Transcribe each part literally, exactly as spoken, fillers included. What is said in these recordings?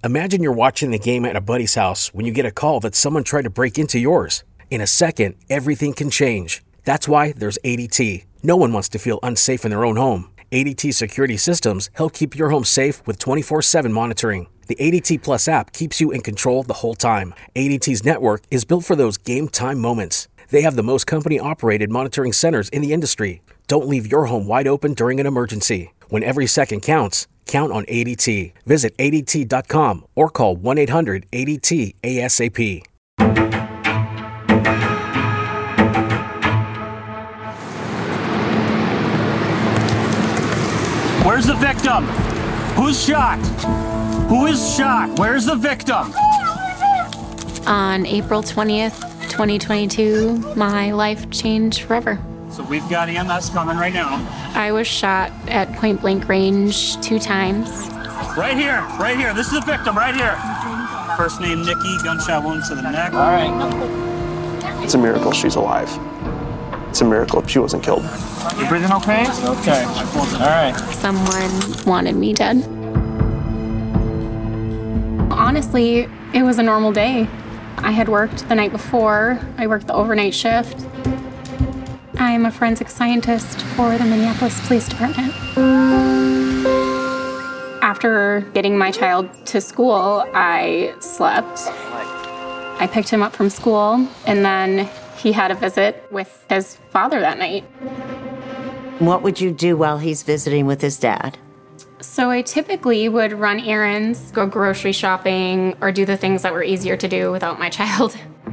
Imagine you're watching the game at a buddy's house when you get a call that someone tried to break into yours. In a second, everything can change. That's why there's A D T. No one wants to feel unsafe in their own home. A D T security systems help keep your home safe with twenty-four seven monitoring. The A D T Plus app keeps you in control the whole time. A D T's network is built for those game time moments. They have the most company-operated monitoring centers in the industry. Don't leave your home wide open during an emergency. When every second counts, count on A D T. Visit A D T dot com or call one eight hundred A D T A S A P. Where's the victim? Who's shot? Who is shot? Where's the victim? On April twentieth, twenty twenty-two, my life changed forever. So we've got E M S coming right now. I was shot at point blank range two times. Right here, right here. This is the victim, right here. First name Nikki, gunshot wound to the neck. All right. It's a miracle she's alive. It's a miracle she wasn't killed. You breathing okay? Okay. All right. Someone wanted me dead. Honestly, it was a normal day. I had worked the night before. I worked the overnight shift. I'm a forensic scientist for the Minneapolis Police Department. After getting my child to school, I slept. I picked him up from school, and then he had a visit with his father that night. What would you do while he's visiting with his dad? So I typically would run errands, go grocery shopping, or do the things that were easier to do without my child.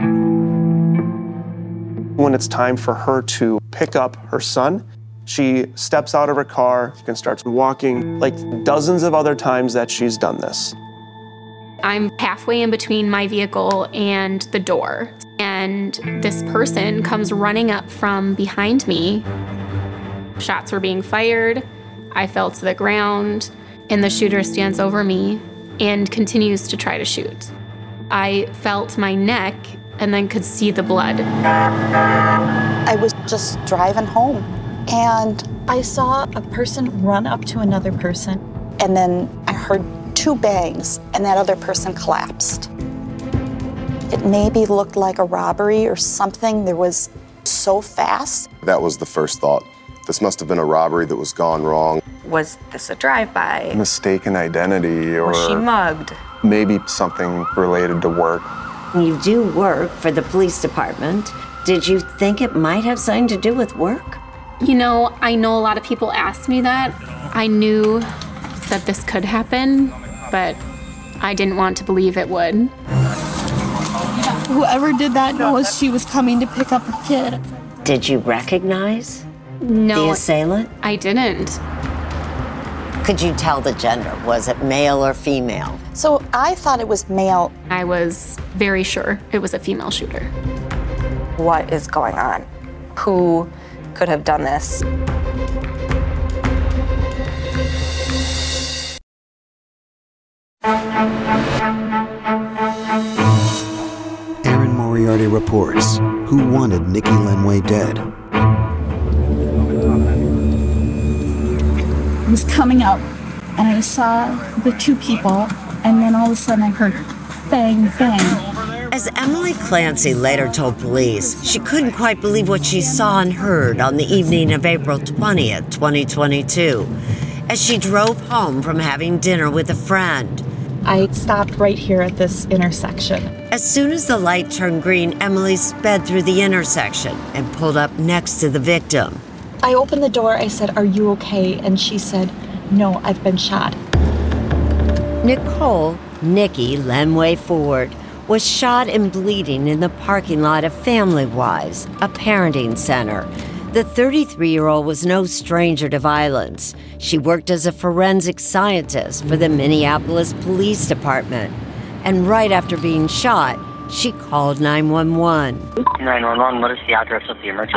When it's time for her to pick up her son, she steps out of her car and starts walking like dozens of other times that she's done this. I'm halfway in between my vehicle and the door, and this person comes running up from behind me. Shots were being fired. I fell to the ground, and the shooter stands over me and continues to try to shoot. I felt my neck and then could see the blood. I was just driving home, and I saw a person run up to another person, and then I heard two bangs, and that other person collapsed. It maybe looked like a robbery or something. There was so fast. That was the first thought. This must have been a robbery that was gone wrong. Was this a drive-by? Mistaken identity, or Was she mugged? maybe something related to work. You do work for the police department. Did you think it might have something to do with work? You know, I know a lot of people ask me that. I knew that this could happen, but I didn't want to believe it would. Whoever did that knows she was coming to pick up her kid. Did you recognize No, the assailant? I didn't. Could you tell the gender? Was it male or female? So I thought it was male. I was very sure it was a female shooter. What is going on? Who could have done this? Erin Moriarty reports who wanted Nikki Lenway dead. I was coming out, and I saw the two people, and then all of a sudden I heard bang, bang. As Emily Clancy later told police, she couldn't quite believe what she saw and heard on the evening of April twentieth, twenty twenty-two, as she drove home from having dinner with a friend. I stopped right here at this intersection. As soon as the light turned green, Emily sped through the intersection and pulled up next to the victim. I opened the door, I said, "Are you okay?" And she said, "No, I've been shot." Nicole Nikki Lenway Ford was shot and bleeding in the parking lot of Family Wise, a parenting center. The thirty-three-year-old was no stranger to violence. She worked as a forensic scientist for the Minneapolis Police Department. And right after being shot, she called nine one one. nine one one, what is the address of the emergency?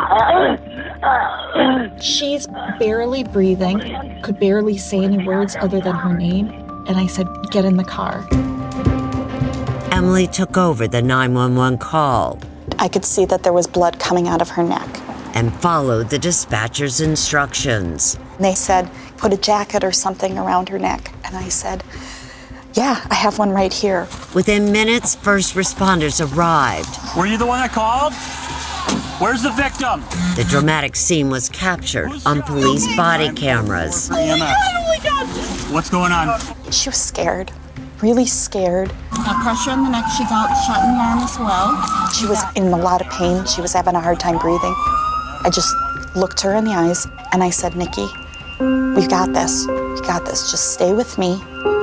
She's barely breathing, could barely say any words other than her name. And I said, "Get in the car." Emily took over the nine one one call. I could see that there was blood coming out of her neck. And followed the dispatcher's instructions. They said, put a jacket or something around her neck. And I said, Yeah, I have one right here. Within minutes, first responders arrived. Were you the one that called? Where's the victim? The dramatic scene was captured on police body cameras. E M S. Oh my God. What's going on? She was scared, really scared. Got pressure on the neck. She got shot in the arm as well. She was in a lot of pain. She was having a hard time breathing. I just looked her in the eyes and I said, Nikki, we've got this. We got this. Just stay with me.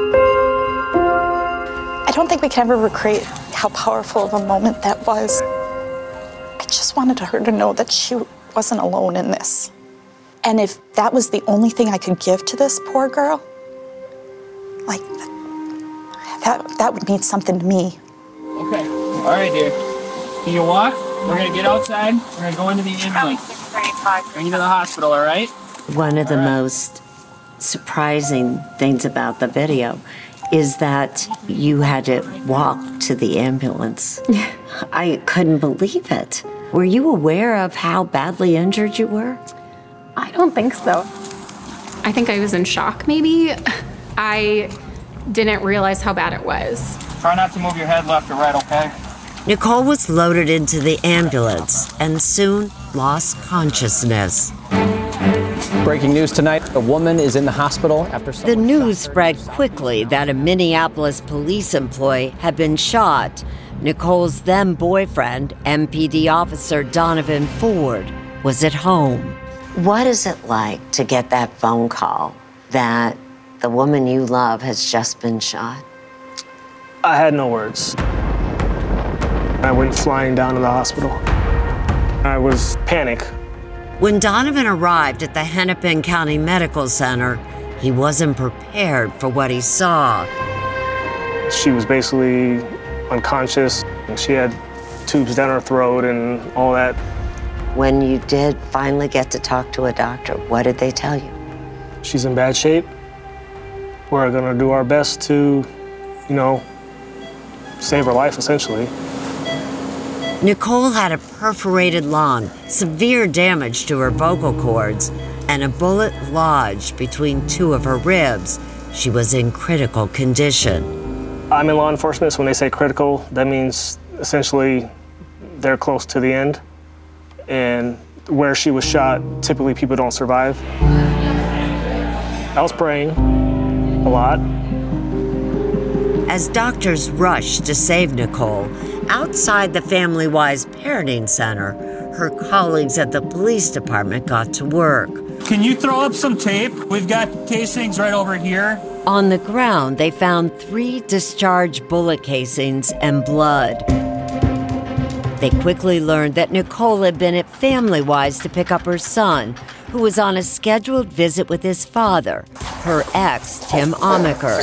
I don't think we can ever recreate how powerful of a moment that was. I just wanted her to know that she wasn't alone in this. And if that was the only thing I could give to this poor girl, like, that, that would mean something to me. Okay, all right, dear. Can you walk? We're gonna get outside. We're gonna go into the ambulance. Bring you to the hospital, all right? One of the most surprising things about the video is that you had to walk to the ambulance. I couldn't believe it. Were you aware of how badly injured you were? I don't think so. I think I was in shock, maybe. I didn't realize how bad it was. Try not to move your head left or right, okay? Nicole was loaded into the ambulance and soon lost consciousness. Breaking news tonight, a woman is in the hospital after... The news spread quickly that a Minneapolis police employee had been shot. Nicole's then boyfriend, M P D officer Donovan Ford, was at home. What is it like to get that phone call that the woman you love has just been shot? I had no words. I went flying down to the hospital. I was panicked. When Donovan arrived at the Hennepin County Medical Center, he wasn't prepared for what he saw. She was basically unconscious, and she had tubes down her throat and all that. When you did finally get to talk to a doctor, what did they tell you? She's in bad shape. We're gonna do our best to, you know, save her life, essentially. Nicole had a perforated lung, severe damage to her vocal cords, and a bullet lodged between two of her ribs. She was in critical condition. I'm in law enforcement, so when they say critical, that means essentially they're close to the end. And where she was shot, typically people don't survive. I was praying a lot. As doctors rushed to save Nicole, outside the Family Wise Parenting Center, her colleagues at the police department got to work. Can you throw up some tape? We've got casings right over here. On the ground, they found three discharged bullet casings and blood. They quickly learned that Nicole had been at Family Wise to pick up her son, who was on a scheduled visit with his father, her ex, Tim Amaker.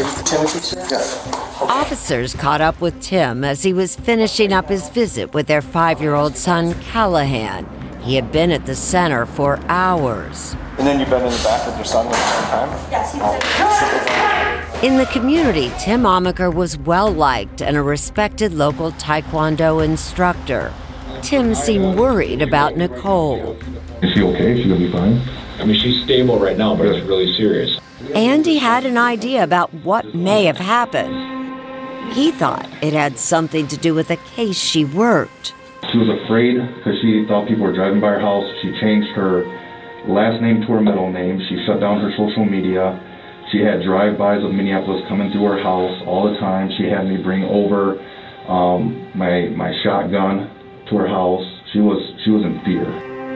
Officers caught up with Tim as he was finishing up his visit with their five-year-old son, Callahan. He had been at the center for hours. And then you've been in the back with your son at the same time? Yes, he was. In the community, Tim Amaker was well-liked and a respected local Taekwondo instructor. Tim seemed worried about Nicole. Is she okay? Is she gonna be fine? I mean, she's stable right now, but it's really serious. Andy had an idea about what may have happened. He thought it had something to do with a case she worked. She was afraid because she thought people were driving by her house. She changed her last name to her middle name. She shut down her social media. She had drive-bys of Minneapolis coming through her house all the time. She had me bring over um, my my shotgun to her house. She was she was in fear.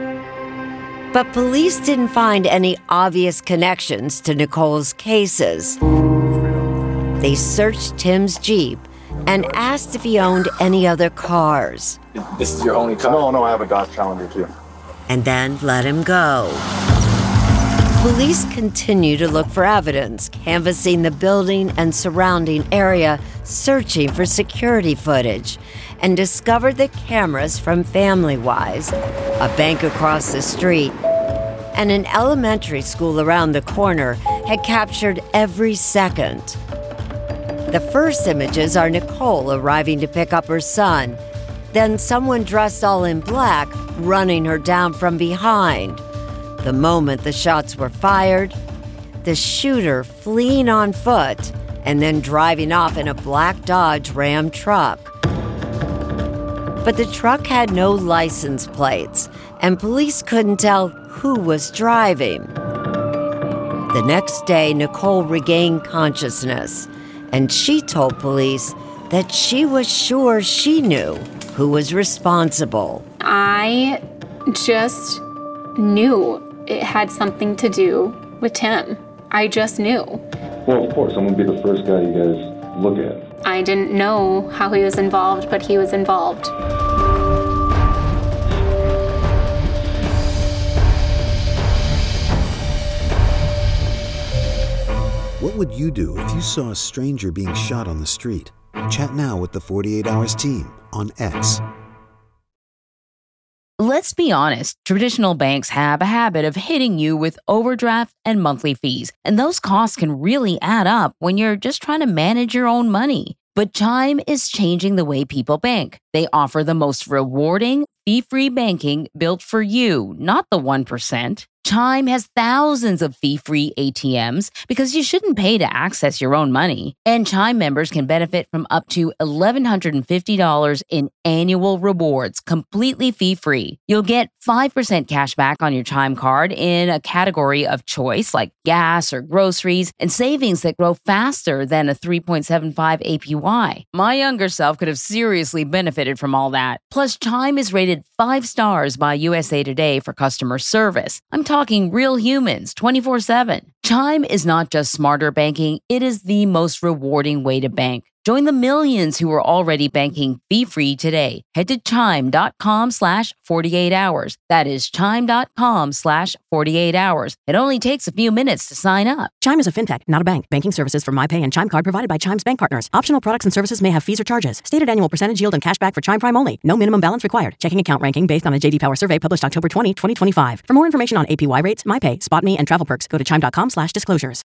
But police didn't find any obvious connections to Nicole's cases. They searched Tim's Jeep and asked if he owned any other cars. This is your only car? No, no, I have a Dodge Challenger too. And then let him go. Police continue to look for evidence, canvassing the building and surrounding area, searching for security footage, and discovered the cameras from Family Wise, a bank across the street, and an elementary school around the corner had captured every second. The first images are Nicole arriving to pick up her son, then someone dressed all in black running her down from behind. The moment the shots were fired, the shooter fleeing on foot, and then driving off in a black Dodge Ram truck. But the truck had no license plates, and police couldn't tell who was driving. The next day, Nicole regained consciousness, and she told police that she was sure she knew who was responsible. I just knew it had something to do with Tim. I just knew. Well, of course, I'm gonna be the first guy you guys look at. I didn't know how he was involved, but he was involved. What would you do if you saw a stranger being shot on the street? Chat now with the forty-eight hours team on X. Let's be honest, traditional banks have a habit of hitting you with overdraft and monthly fees, and those costs can really add up when you're just trying to manage your own money. But Chime is changing the way people bank. They offer the most rewarding, fee-free banking built for you, not the one percent. Chime has thousands of fee-free A T Ms because you shouldn't pay to access your own money. And Chime members can benefit from up to one thousand one hundred fifty dollars in annual rewards, completely fee-free. You'll get five percent cash back on your Chime card in a category of choice like gas or groceries, and savings that grow faster than a three point seven five A P Y. My younger self could have seriously benefited from all that. Plus, Chime is rated five stars by U S A Today for customer service. I'm talking real humans twenty-four seven. Chime is not just smarter banking, it is the most rewarding way to bank. Join the millions who are already banking fee-free today. Head to chime.com slash 48 hours. That is chime.com slash 48 hours. It only takes a few minutes to sign up. Chime is a fintech, not a bank. Banking services from MyPay and Chime Card provided by Chime's bank partners. Optional products and services may have fees or charges. Stated annual percentage yield and cashback for Chime Prime only. No minimum balance required. Checking account ranking based on a J D Power survey published October twentieth, twenty twenty-five. For more information on A P Y rates, MyPay, SpotMe, and travel perks, go to chime.com slash disclosures.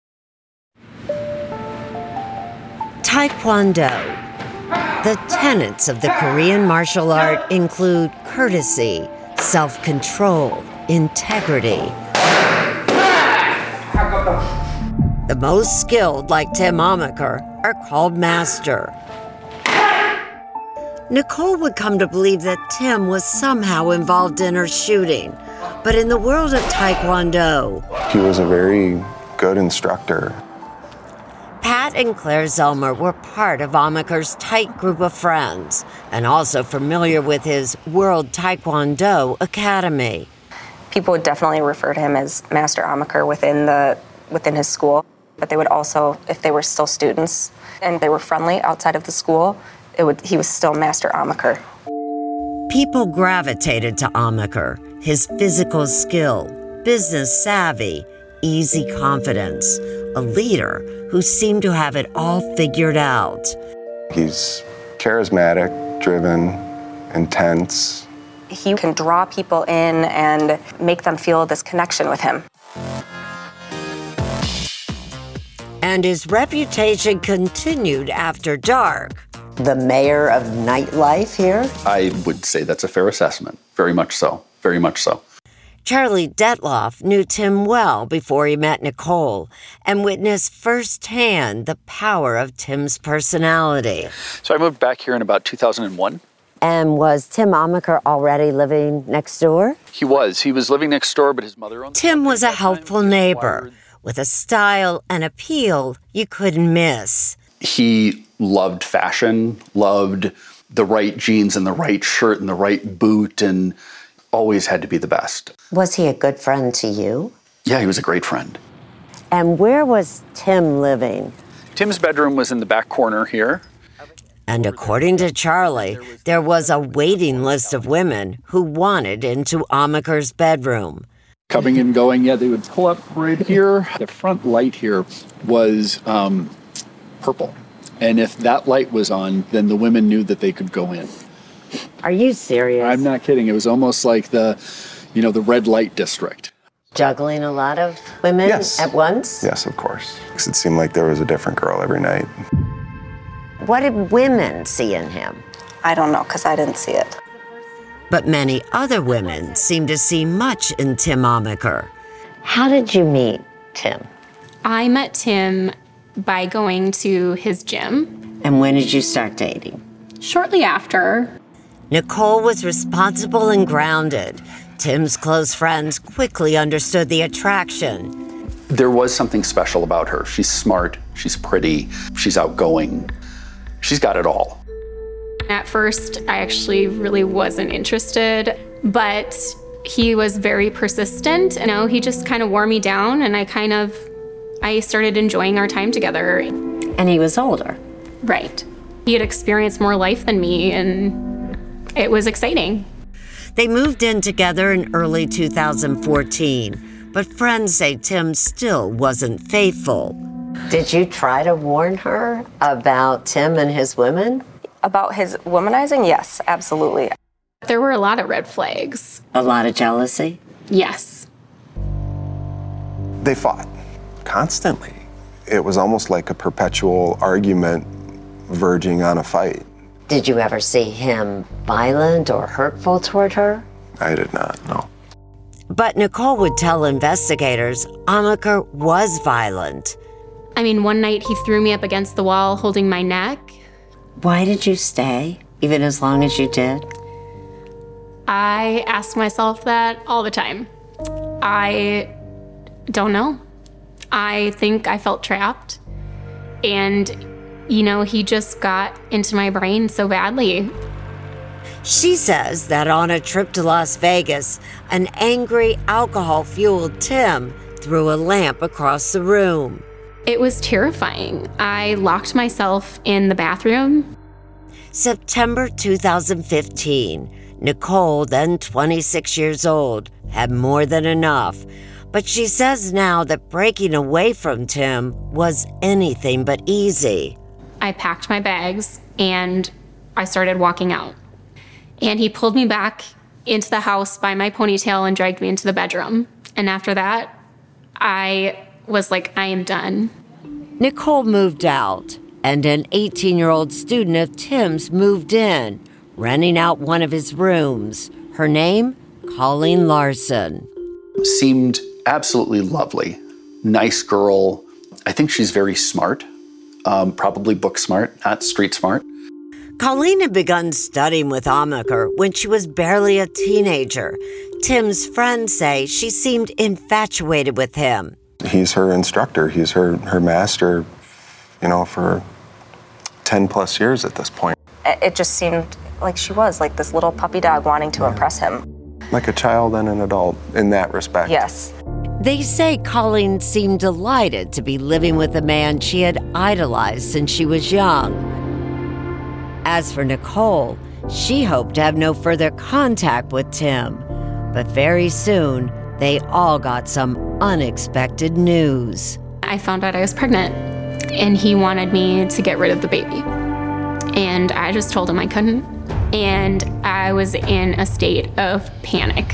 Taekwondo. The tenets of the Korean martial art include courtesy, self-control, integrity. The most skilled, like Tim Amaker, are called master. Nicole would come to believe that Tim was somehow involved in her shooting, but in the world of Taekwondo, He was a very good instructor. Pat and Claire Zelmer were part of Amaker's tight group of friends and also familiar with his World Taekwondo Academy. People would definitely refer to him as Master Amaker within the within his school, but they would also, if they were still students and they were friendly outside of the school, it would he was still Master Amaker. People gravitated to Amaker, his physical skill, business savvy, easy confidence, a leader who seemed to have it all figured out. He's charismatic, driven, intense. He can draw people in and make them feel this connection with him. And his reputation continued after dark. The mayor of nightlife here? I would say that's a fair assessment. Very much so. Very much so. Charlie Detloff knew Tim well before he met Nicole and witnessed firsthand the power of Tim's personality. So I moved back here in about two thousand one. And was Tim Amaker already living next door? He was. He was living next door, but his mother owned the Tim was a helpful neighbor with a style and appeal you couldn't miss. He loved fashion, loved the right jeans and the right shirt and the right boot, and always had to be the best. Was he a good friend to you? Yeah, he was a great friend. And where was Tim living? Tim's bedroom was in the back corner here. And according to Charlie, there was a waiting list of women who wanted into Amaker's bedroom. Coming and going, yeah, they would pull up right here. The front light here was um, purple. And if that light was on, then the women knew that they could go in. Are you serious? I'm not kidding. It was almost like the, you know, the red light district. Juggling a lot of women Yes. at once? Yes, of course. Because it seemed like there was a different girl every night. What did women see in him? I don't know, because I didn't see it. But many other women seemed to see much in Tim Amaker. How did you meet Tim? I met Tim by going to his gym. And when did you start dating? Shortly after. Nicole was responsible and grounded. Tim's close friends quickly understood the attraction. There was something special about her. She's smart, she's pretty, she's outgoing. She's got it all. At first, I actually really wasn't interested, but he was very persistent. You know, he just kind of wore me down, and I kind of, I started enjoying our time together. And he was older. Right. He had experienced more life than me, and it was exciting. They moved in together in early two thousand fourteen, but friends say Tim still wasn't faithful. Did you try to warn her about Tim and his women? About his womanizing? Yes, absolutely. There were a lot of red flags. A lot of jealousy? Yes. They fought constantly. It was almost like a perpetual argument verging on a fight. Did you ever see him violent or hurtful toward her? I did not, no. But Nicole would tell investigators Amaker was violent. I mean, one night he threw me up against the wall holding my neck. Why did you stay, even as long as you did? I ask myself that all the time. I don't know. I think I felt trapped. And, you know, he just got into my brain so badly. She says that on a trip to Las Vegas, an angry, alcohol-fueled Tim threw a lamp across the room. It was terrifying. I locked myself in the bathroom. September two thousand fifteen. Nicole, then twenty-six years old, had more than enough. But she says now that breaking away from Tim was anything but easy. I packed my bags and I started walking out. And he pulled me back into the house by my ponytail and dragged me into the bedroom. And after that, I was like, I am done. Nicole moved out, and an eighteen-year-old student of Tim's moved in, renting out one of his rooms. Her name, Colleen Larson. Seemed absolutely lovely. Nice girl. I think she's very smart. Um, probably book smart, not street smart. Colleen had begun studying with Amaker when she was barely a teenager. Tim's friends say she seemed infatuated with him. He's her instructor. He's her, her master, you know, for ten plus years at this point. It just seemed like she was like this little puppy dog wanting to impress him. Like a child and an adult in that respect. Yes. They say Colleen seemed delighted to be living with a man she had idolized since she was young. As for Nicole, she hoped to have no further contact with Tim. But very soon, they all got some unexpected news. I found out I was pregnant, and he wanted me to get rid of the baby. And I just told him I couldn't. And I was in a state of panic.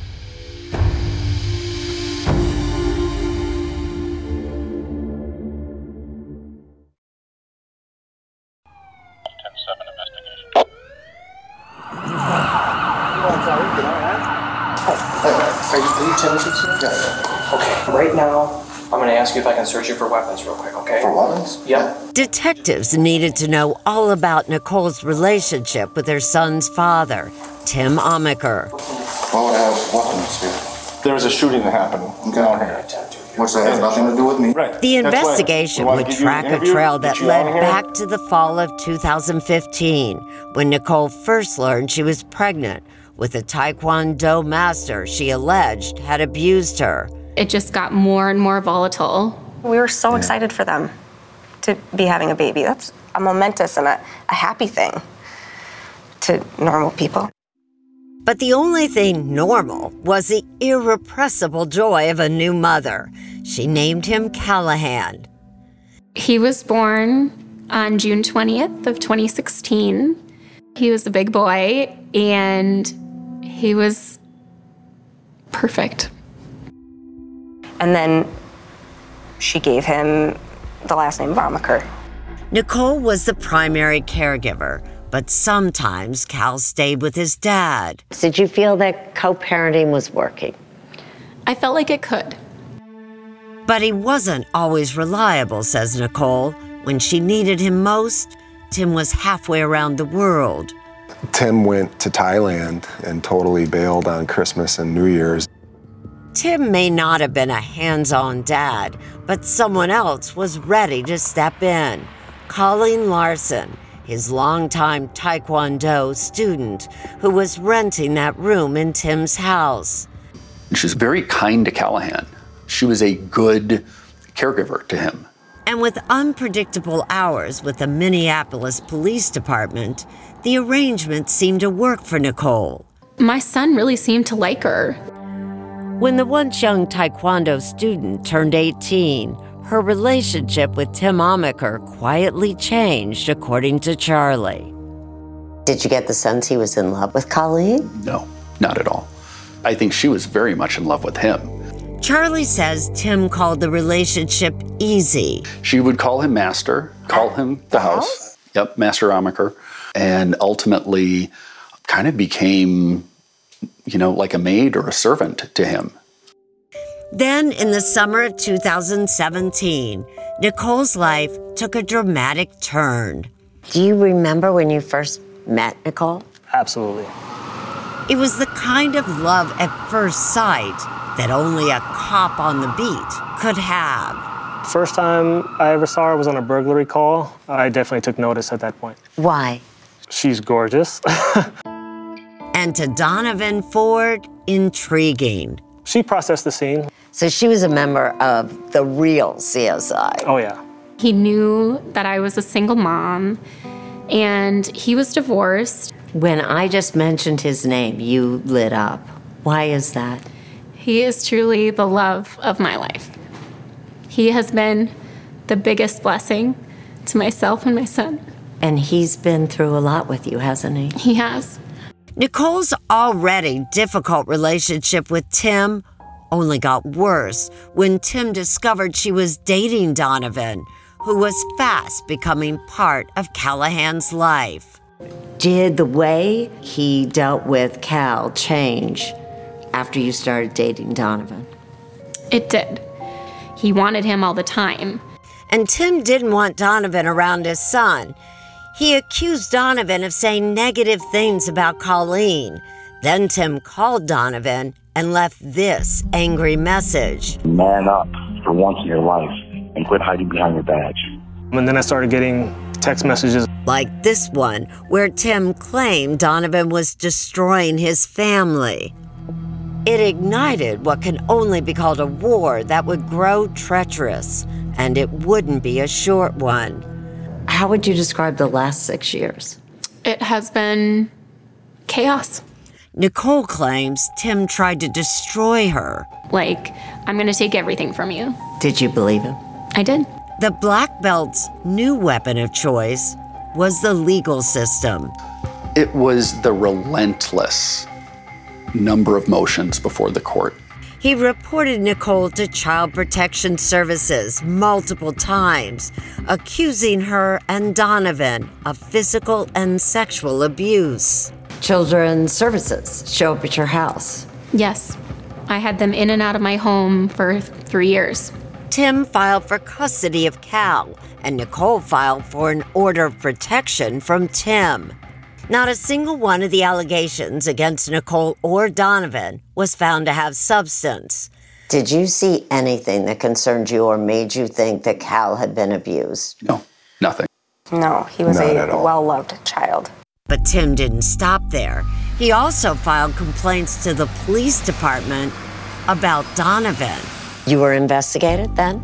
Are you, are you Timothy, sir? Yeah. Okay, right now, I'm gonna ask you if I can search you for weapons real quick, okay? For weapons? Yep. Detectives needed to know all about Nicole's relationship with her son's father, Tim Amaker. Why would I have weapons here? There was a shooting that happened down here. Which that has nothing to do with me. Right. The That's investigation why- would give you track an a interview, trail get that you led on here. back to the fall of two thousand fifteen, when Nicole first learned she was pregnant with a Taekwondo master she alleged had abused her. It just got more and more volatile. We were so excited for them to be having a baby. That's a momentous and a, a happy thing to normal people. But the only thing normal was the irrepressible joy of a new mother. She named him Callahan. He was born on June twentieth of twenty sixteen. He was a big boy, and he was perfect. And then she gave him the last name of Amaker. Nicole was the primary caregiver, but sometimes Cal stayed with his dad. Did you feel that co-parenting was working? I felt like it could. But he wasn't always reliable, says Nicole. When she needed him most, Tim was halfway around the world. Tim went to Thailand and totally bailed on Christmas and New Year's. Tim may not have been a hands-on dad, but someone else was ready to step in. Colleen Larson, his longtime Taekwondo student, who was renting that room in Tim's house. She was very kind to Callahan. She was a good caregiver to him. And with unpredictable hours with the Minneapolis Police Department, the arrangement seemed to work for Nicole. My son really seemed to like her. When the once young Taekwondo student turned eighteen, her relationship with Tim Amaker quietly changed, according to Charlie. Did you get the sense he was in love with Colleen? No, not at all. I think she was very much in love with him. Charlie says Tim called the relationship easy. She would call him Master, call him the house. Yep, Master Amaker. And ultimately kind of became, you know, like a maid or a servant to him. Then, in the summer of two thousand seventeen, Nicole's life took a dramatic turn. Do you remember when you first met Nicole? Absolutely. It was the kind of love at first sight that only a cop on the beat could have. First time I ever saw her was on a burglary call. I definitely took notice at that point. Why? She's gorgeous. And to Donovan Ford, intriguing. She processed the scene. So she was a member of the real C S I. Oh, yeah. He knew that I was a single mom, and he was divorced. When I just mentioned his name, you lit up. Why is that? He is truly the love of my life. He has been the biggest blessing to myself and my son. And he's been through a lot with you, hasn't he? He has. Nicole's already difficult relationship with Tim only got worse when Tim discovered she was dating Donovan, who was fast becoming part of Callahan's life. Did the way he dealt with Cal change after you started dating Donovan? It did. He wanted him all the time. And Tim didn't want Donovan around his son. He accused Donovan of saying negative things about Colleen. Then Tim called Donovan and left this angry message. Man up for once in your life and quit hiding behind your badge. And then I started getting text messages. Like this one, where Tim claimed Donovan was destroying his family. It ignited what can only be called a war that would grow treacherous, and it wouldn't be a short one. How would you describe the last six years? It has been chaos. Nicole claims Tim tried to destroy her. Like, I'm gonna take everything from you. Did you believe him? I did. The black belt's new weapon of choice was the legal system. It was the relentless number of motions before the court. He reported Nicole to Child Protection Services multiple times, accusing her and Donovan of physical and sexual abuse. Children's Services show up at your house. Yes. I had them in and out of my home for three years. Tim filed for custody of Cal, and Nicole filed for an order of protection from Tim. Not a single one of the allegations against Nicole or Donovan was found to have substance. Did you see anything that concerned you or made you think that Cal had been abused? No, nothing. No, he was Not a at all. well-loved child. But Tim didn't stop there. He also filed complaints to the police department about Donovan. You were investigated then?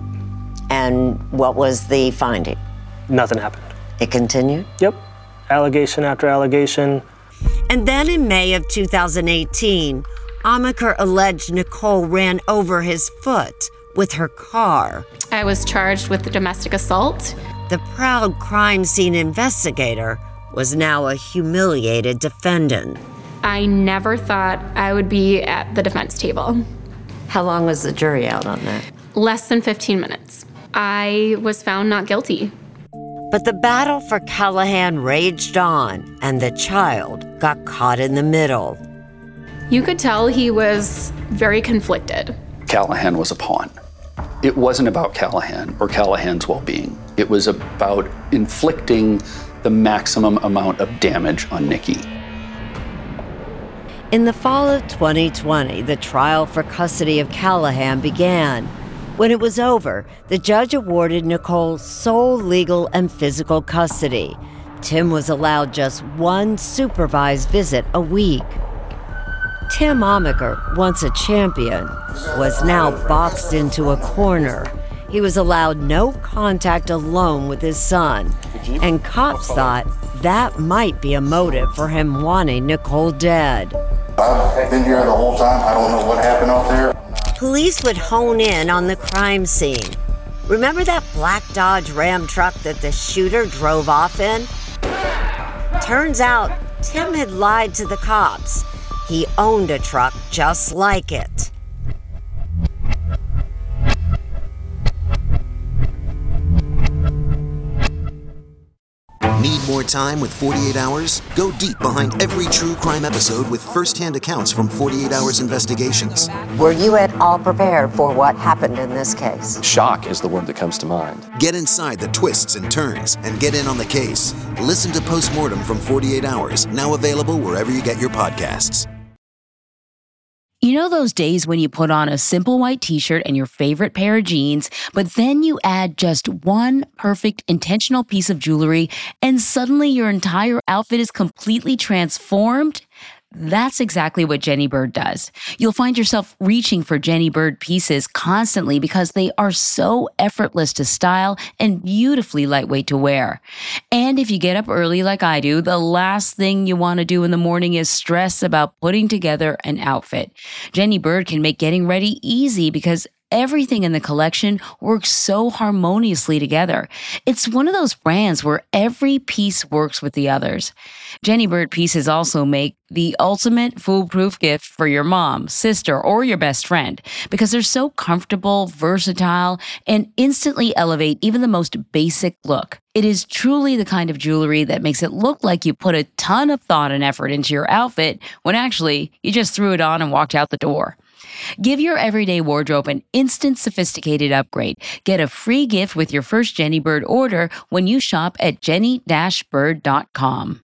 And what was the finding? Nothing happened. It continued? Yep. Allegation after allegation. And then in May of two thousand eighteen, Amaker alleged Nicole ran over his foot with her car. I was charged with domestic assault. The proud crime scene investigator was now a humiliated defendant. I never thought I would be at the defense table. How long was the jury out on that? Less than fifteen minutes. I was found not guilty. But the battle for Callahan raged on, and the child got caught in the middle. You could tell he was very conflicted. Callahan was a pawn. It wasn't about Callahan or Callahan's well-being. It was about inflicting the maximum amount of damage on Nikki. In the fall of twenty twenty, the trial for custody of Callahan began. When it was over, the judge awarded Nicole sole legal and physical custody. Tim was allowed just one supervised visit a week. Tim Amaker, once a champion, was now boxed into a corner. He was allowed no contact alone with his son, and cops thought that might be a motive for him wanting Nicole dead. I've been here the whole time. I don't know what happened out there. Police would hone in on the crime scene. Remember that black Dodge Ram truck that the shooter drove off in? Turns out, Tim had lied to the cops. He owned a truck just like it. Need more time with forty-eight hours? Go deep behind every true crime episode with first-hand accounts from forty-eight hours Investigations. Were you at all prepared for what happened in this case? Shock is the word that comes to mind. Get inside the twists and turns and get in on the case. Listen to Postmortem from forty-eight hours, now available wherever you get your podcasts. You know those days when you put on a simple white t-shirt and your favorite pair of jeans, but then you add just one perfect intentional piece of jewelry and suddenly your entire outfit is completely transformed? That's exactly what Jenny Bird does. You'll find yourself reaching for Jenny Bird pieces constantly because they are so effortless to style and beautifully lightweight to wear. And if you get up early like I do, the last thing you want to do in the morning is stress about putting together an outfit. Jenny Bird can make getting ready easy because everything in the collection works so harmoniously together. It's one of those brands where every piece works with the others. Jenny Bird pieces also make the ultimate foolproof gift for your mom, sister, or your best friend because they're so comfortable, versatile, and instantly elevate even the most basic look. It is truly the kind of jewelry that makes it look like you put a ton of thought and effort into your outfit when actually you just threw it on and walked out the door. Give your everyday wardrobe an instant sophisticated upgrade. Get a free gift with your first Jenny Bird order when you shop at jenny dash bird dot com.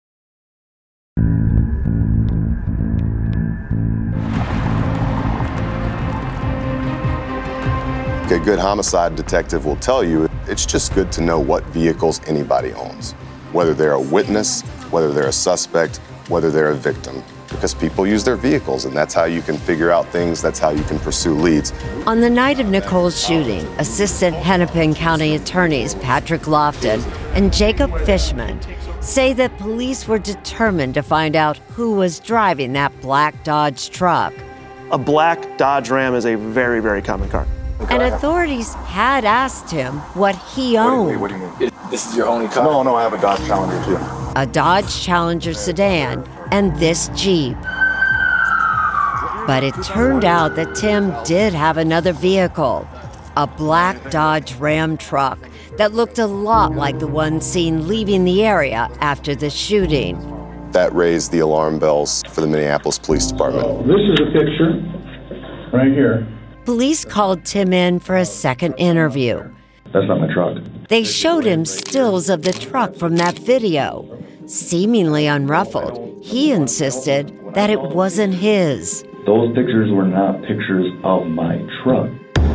A good homicide detective will tell you it's just good to know what vehicles anybody owns, whether they're a witness, whether they're a suspect, whether they're a victim. Because people use their vehicles, and that's how you can figure out things, that's how you can pursue leads. On the night of Nicole's shooting, Assistant Hennepin County Attorneys Patrick Lofton and Jacob Fishman say that police were determined to find out who was driving that black Dodge truck. A black Dodge Ram is a very, very common car. And authorities had asked him what he owned. Wait, wait, what do you mean? This is your only car? No, no, I have a Dodge Challenger too. A Dodge Challenger sedan and this Jeep. But it turned out that Tim did have another vehicle, a black Dodge Ram truck that looked a lot like the one seen leaving the area after the shooting. That raised the alarm bells for the Minneapolis Police Department. This is a picture right here. Police called Tim in for a second interview. That's not my truck. They showed him stills of the truck from that video. Seemingly unruffled, he insisted that it wasn't his. Those pictures were not pictures of my truck.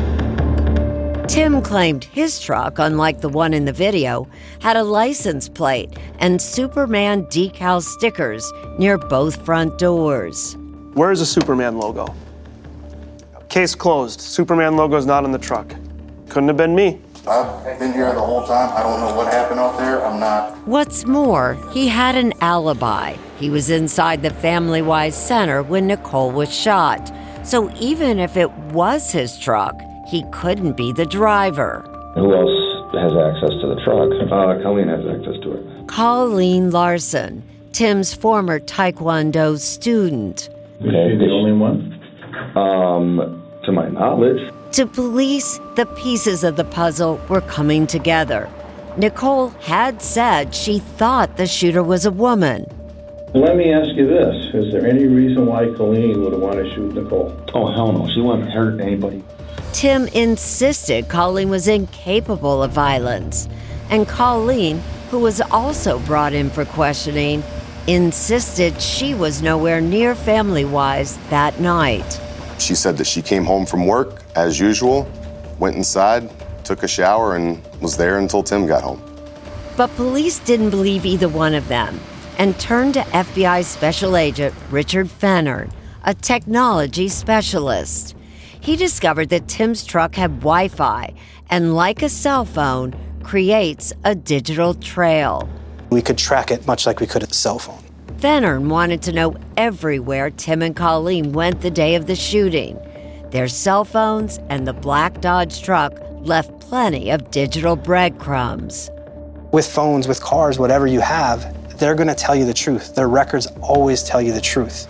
Tim claimed his truck, unlike the one in the video, had a license plate and Superman decal stickers near both front doors. Where's the Superman logo? Case closed. Superman logo's not on the truck. Couldn't have been me. I've been here the whole time. I don't know what happened out there. I'm not. What's more, he had an alibi. He was inside the Family Wise Center when Nicole was shot. So even if it was his truck, he couldn't be the driver. Who else has access to the truck? Uh, Colleen has access to it. Colleen Larson, Tim's former Taekwondo student. Is she the only one? Um, to my knowledge. To police, the pieces of the puzzle were coming together. Nicole had said she thought the shooter was a woman. Let me ask you this. Is there any reason why Colleen would want to shoot Nicole? Oh, hell no. She wouldn't hurt anybody. Tim insisted Colleen was incapable of violence, and Colleen, who was also brought in for questioning, insisted she was nowhere near Family Wise that night. She said that she came home from work, as usual, went inside, took a shower, and was there until Tim got home. But police didn't believe either one of them and turned to F B I Special Agent Richard Fenner, a technology specialist. He discovered that Tim's truck had Wi-Fi and, like a cell phone, creates a digital trail. We could track it much like we could a cell phone. Fenner wanted to know everywhere Tim and Colleen went the day of the shooting. Their cell phones and the black Dodge truck left plenty of digital breadcrumbs. With phones, with cars, whatever you have, they're going to tell you the truth. Their records always tell you the truth.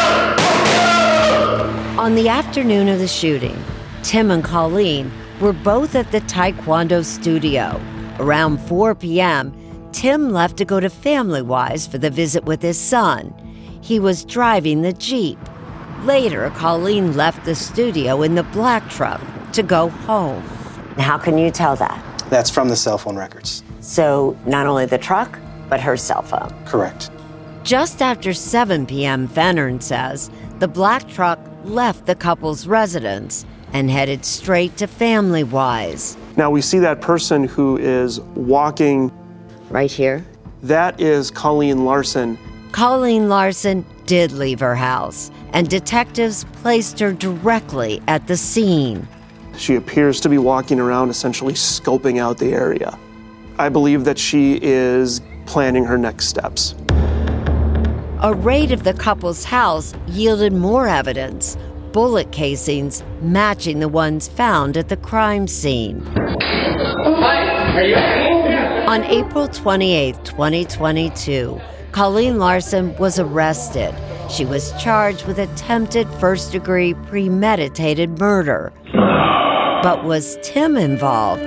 On the afternoon of the shooting, Tim and Colleen were both at the Taekwondo studio. Around four p.m., Tim left to go to Family Wise for the visit with his son. He was driving the Jeep. Later, Colleen left the studio in the black truck to go home. How can you tell that? That's from the cell phone records. So not only the truck, but her cell phone. Correct. Just after seven p.m., Fenner says, the black truck left the couple's residence and headed straight to Family Wise. Now we see that person who is walking right here. That is Colleen Larson. Colleen Larson did leave her house, and detectives placed her directly at the scene. She appears to be walking around, essentially scoping out the area. I believe that she is planning her next steps. A raid of the couple's house yielded more evidence, bullet casings matching the ones found at the crime scene. On April twenty-eighth, twenty twenty-two, Colleen Larson was arrested. She was charged with attempted first-degree premeditated murder. But was Tim involved?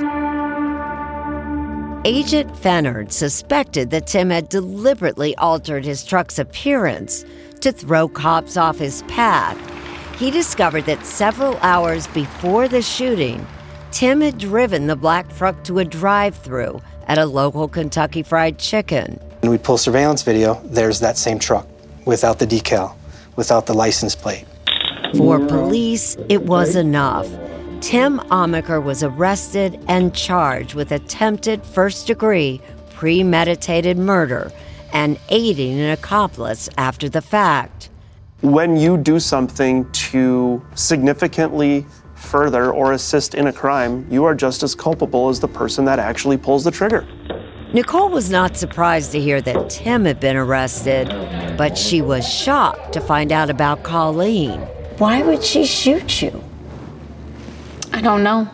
Agent Fenner suspected that Tim had deliberately altered his truck's appearance to throw cops off his path. He discovered that several hours before the shooting, Tim had driven the black truck to a drive-thru at a local Kentucky Fried Chicken. When we pull surveillance video, there's that same truck without the decal, without the license plate. For police, it was enough. Tim Amaker was arrested and charged with attempted first-degree premeditated murder and aiding an accomplice after the fact. When you do something to significantly further or assist in a crime, you are just as culpable as the person that actually pulls the trigger. Nicole was not surprised to hear that Tim had been arrested, but she was shocked to find out about Colleen. Why would she shoot you? I don't know.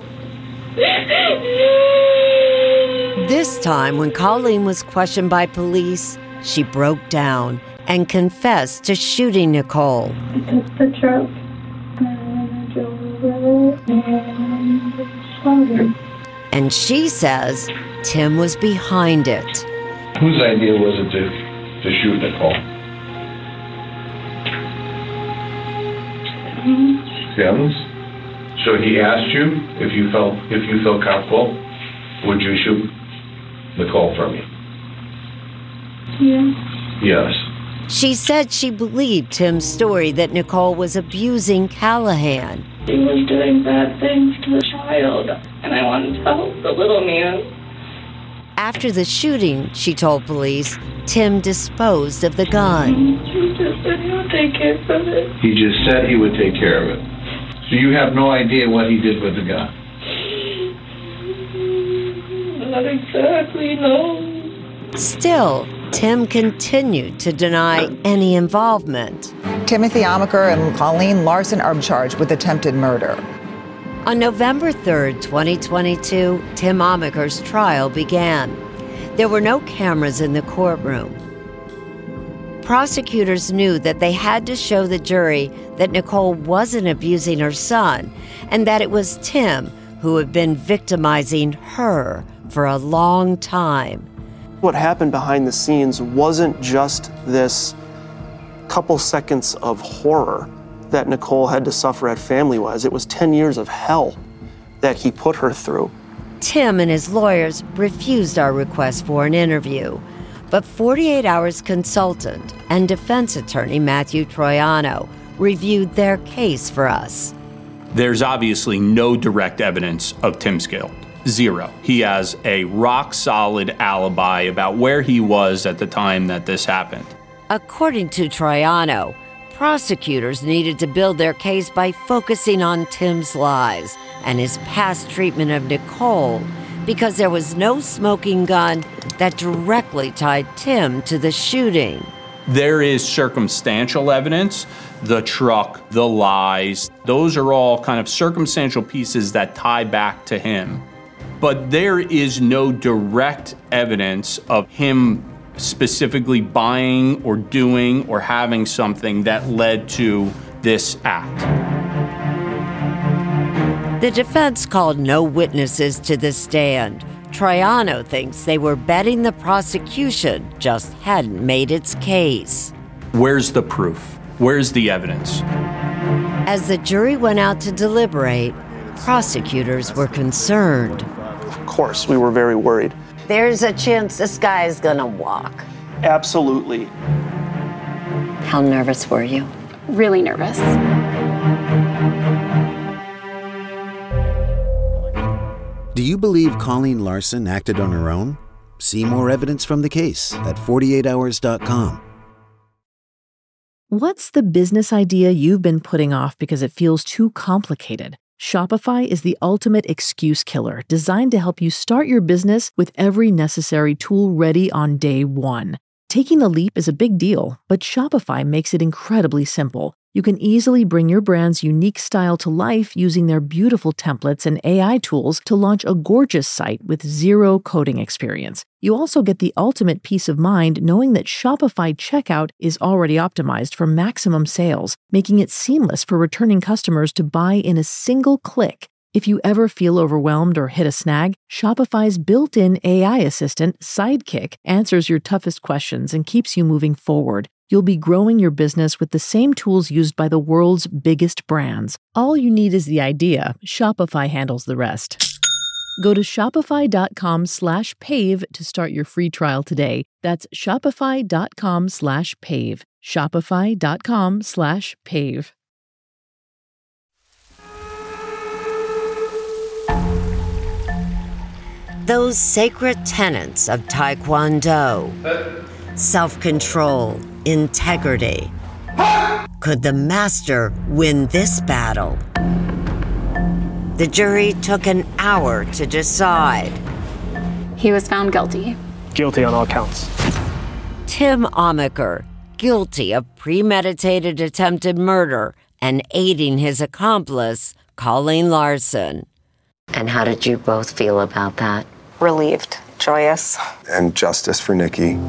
This time, when Colleen was questioned by police, she broke down and confessed to shooting Nicole. I took the truck and drove away and shot him. And she says Tim was behind it. Whose idea was it to, to shoot Nicole? Tim's? So he asked you if you felt if you felt comfortable, would you shoot Nicole for me? Yes. Yes. She said she believed Tim's story that Nicole was abusing Callahan. He was doing bad things to the child, and I wanted to help the little man. After the shooting, she told police, Tim disposed of the gun. He just said he would take care of it. He just said he would take care of it. So you have no idea what he did with the gun? Not exactly, no. Still, Tim continued to deny any involvement. Timothy Amaker and Colleen Larson are charged with attempted murder. On November third, twenty twenty-two, Tim Amaker's trial began. There were no cameras in the courtroom. Prosecutors knew that they had to show the jury that Nicole wasn't abusing her son and that it was Tim who had been victimizing her for a long time. What happened behind the scenes wasn't just this couple seconds of horror. that Nicole had to suffer at family-wise. It was ten years of hell that he put her through. Tim and his lawyers refused our request for an interview, but forty-eight hours consultant and defense attorney Matthew Troiano reviewed their case for us. There's obviously no direct evidence of Tim's guilt. Zero. He has a rock-solid alibi about where he was at the time that this happened. According to Troiano, prosecutors needed to build their case by focusing on Tim's lies and his past treatment of Nicole because there was no smoking gun that directly tied Tim to the shooting. There is circumstantial evidence, the truck, the lies, those are all kind of circumstantial pieces that tie back to him. But there is no direct evidence of him specifically buying or doing or having something that led to this act. The defense called no witnesses to the stand. Troiano thinks they were betting the prosecution just hadn't made its case. Where's the proof? Where's the evidence? As the jury went out to deliberate, prosecutors were concerned. Of course, we were very worried. There's a chance this guy is gonna walk. Absolutely. How nervous were you? Really nervous. Do you believe Colleen Larson acted on her own? See more evidence from the case at forty-eight hours dot com. What's the business idea you've been putting off because it feels too complicated? Shopify is the ultimate excuse killer, designed to help you start your business with every necessary tool ready on day one. Taking the leap is a big deal, but Shopify makes it incredibly simple. You can easily bring your brand's unique style to life using their beautiful templates and A I tools to launch a gorgeous site with zero coding experience. You also get the ultimate peace of mind knowing that Shopify checkout is already optimized for maximum sales, making it seamless for returning customers to buy in a single click. If you ever feel overwhelmed or hit a snag, Shopify's built-in A I assistant, Sidekick, answers your toughest questions and keeps you moving forward. You'll be growing your business with the same tools used by the world's biggest brands. All you need is the idea. Shopify handles the rest. Go to shopify.com slash pave to start your free trial today. That's shopify.com slash pave. Shopify.com slash pave. Those sacred tenets of Taekwondo. Self-control, integrity. Could the master win this battle? The jury took an hour to decide. He was found guilty. Guilty on all counts. Tim Amaker, guilty of premeditated attempted murder and aiding his accomplice, Colleen Larson. And how did you both feel about that? Relieved, joyous. And justice for Nikki.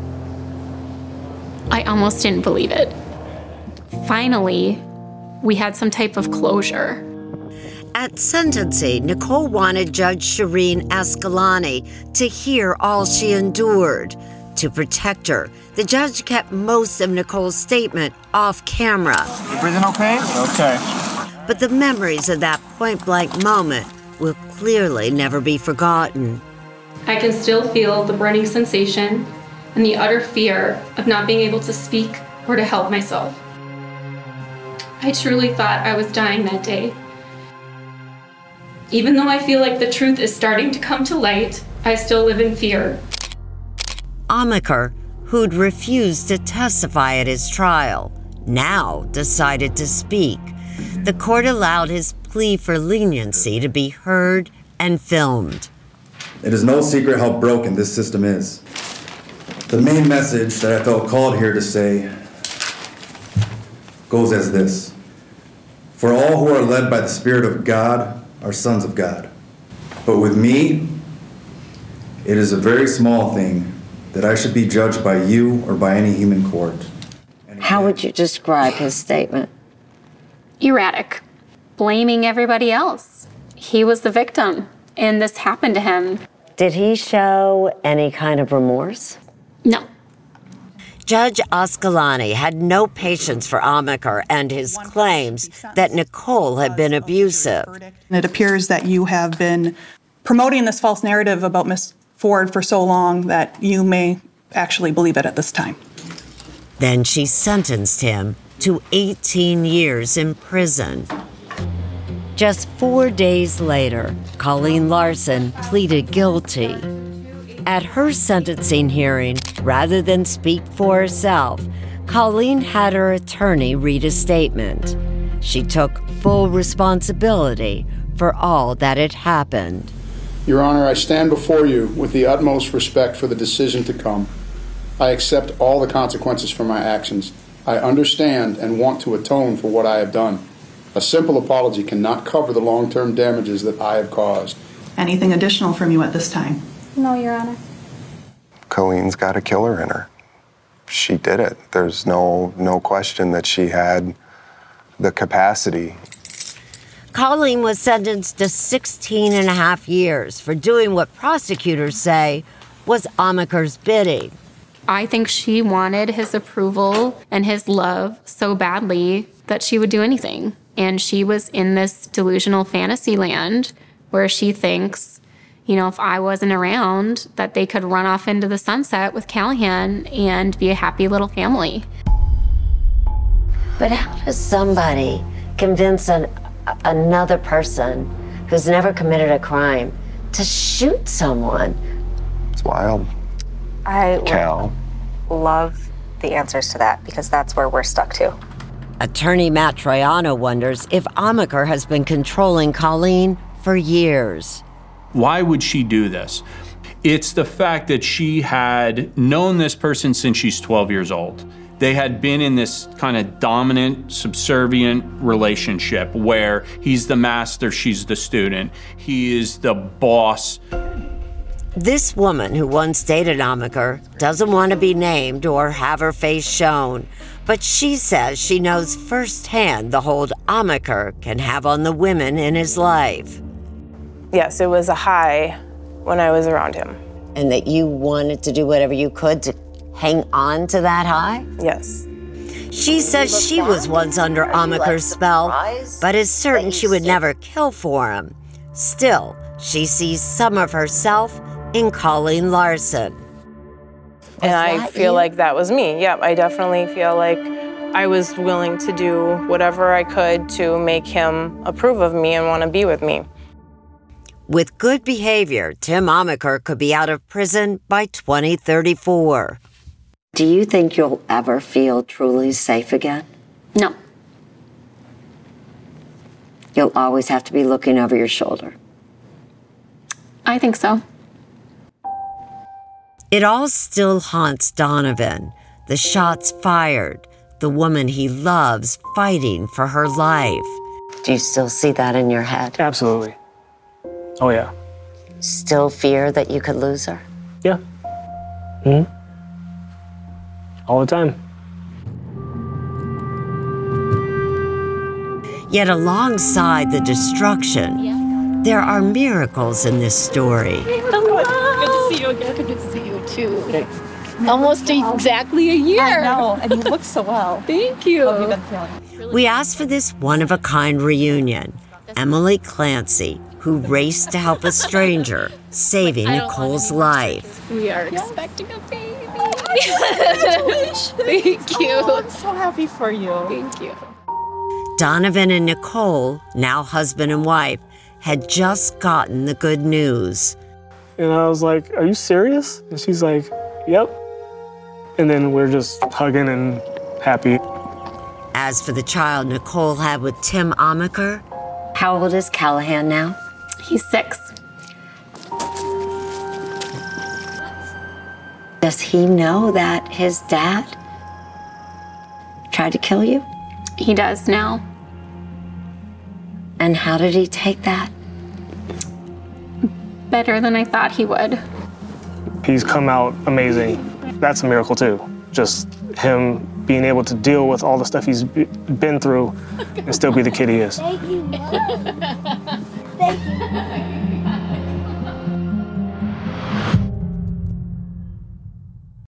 I almost didn't believe it. Finally, we had some type of closure. At sentencing, Nicole wanted Judge Shireen Ascalani to hear all she endured. To protect her, the judge kept most of Nicole's statement off camera. You breathing okay? Okay. But the memories of that point-blank moment will clearly never be forgotten. I can still feel the burning sensation and the utter fear of not being able to speak or to help myself. I truly thought I was dying that day. Even though I feel like the truth is starting to come to light, I still live in fear. Amaker, who'd refused to testify at his trial, now decided to speak. The court allowed his plea for leniency to be heard and filmed. It is no secret how broken this system is. The main message that I felt called here to say goes as this: for all who are led by the Spirit of God are sons of God. But with me, it is a very small thing that I should be judged by you or by any human court. How would you describe his statement? Erratic, blaming everybody else. He was the victim, and this happened to him. Did he show any kind of remorse? No. Judge Ascalani had no patience for Amaker and his claims that Nicole had been abusive. It appears that you have been promoting this false narrative about Miss Ford for so long that you may actually believe it at this time. Then she sentenced him to eighteen years in prison. Just four days later, Colleen Larson pleaded guilty. At her sentencing hearing, rather than speak for herself, Colleen had her attorney read a statement. She took full responsibility for all that had happened. Your Honor, I stand before you with the utmost respect for the decision to come. I accept all the consequences for my actions. I understand and want to atone for what I have done. A simple apology cannot cover the long-term damages that I have caused. Anything additional from you at this time? No, Your Honor. Colleen's got a killer in her. She did it. There's no no question that she had the capacity. Colleen was sentenced to sixteen and a half years for doing what prosecutors say was Amaker's bidding. I think she wanted his approval and his love so badly that she would do anything. And she was in this delusional fantasy land where she thinks, you know, if I wasn't around, that they could run off into the sunset with Callahan and be a happy little family. But how does somebody convince an, another person who's never committed a crime to shoot someone? It's wild. I Cal. would love the answers to that because that's where we're stuck to. Attorney Matt Troiano wonders if Amaker has been controlling Colleen for years. Why would she do this? It's the fact that she had known this person since she's twelve years old. They had been in this kind of dominant, subservient relationship where he's the master, she's the student. He is the boss. This woman who once dated Amaker doesn't want to be named or have her face shown, but she says she knows firsthand the hold Amaker can have on the women in his life. Yes, it was a high when I was around him. And that you wanted to do whatever you could to hang on to that high? Yes. She says she was once under Amaker's spell, but is certain she would never kill for him. Still, she sees some of herself in Colleen Larson. And I feel like that was me. Yep, I definitely feel like I was willing to do whatever I could to make him approve of me and want to be with me. With good behavior, Tim Amaker could be out of prison by twenty thirty-four. Do you think you'll ever feel truly safe again? No. You'll always have to be looking over your shoulder. I think so. It all still haunts Donovan. The shots fired, the woman he loves fighting for her life. Do you still see that in your head? Absolutely. Oh, yeah. Still fear that you could lose her? Yeah. Hmm. All the time. Yet alongside the destruction, there are miracles in this story. Hello. Good to see you again. Good to see you too. Almost exactly a year. I know, and you look so well. Thank you. How have you been feeling? We asked for this one-of-a-kind reunion. Emily Clancy, who raced to help a stranger, saving Nicole's life. We are expecting a baby. Congratulations. Thank you. Oh, I'm so happy for you. Thank you. Donovan and Nicole, now husband and wife, had just gotten the good news. And I was like, are you serious? And she's like, yep. And then we're just hugging and happy. As for the child Nicole had with Tim Amaker, how old is Callahan now? He's six. Does he know that his dad tried to kill you? He does now. And how did he take that? Better than I thought he would. He's come out amazing. That's a miracle too. Just him being able to deal with all the stuff he's been through and still be the kid he is. Thank you. Thank you.